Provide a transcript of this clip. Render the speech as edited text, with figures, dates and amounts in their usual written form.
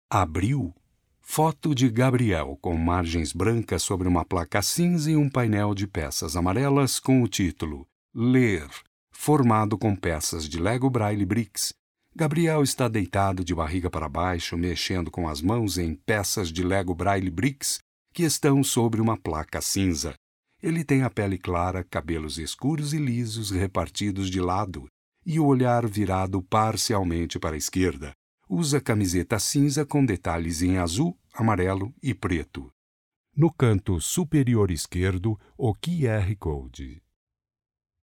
Abril. Foto de Gabriel com margens brancas sobre uma placa cinza e um painel de peças amarelas com o título Ler, formado com peças de Lego Braille Bricks. Gabriel está deitado de barriga para baixo, mexendo com as mãos em peças de Lego Braille Bricks que estão sobre uma placa cinza. Ele tem a pele clara, cabelos escuros e lisos repartidos de lado e o olhar virado parcialmente para a esquerda. Usa camiseta cinza com detalhes em azul, amarelo e preto. No canto superior esquerdo, o QR Code.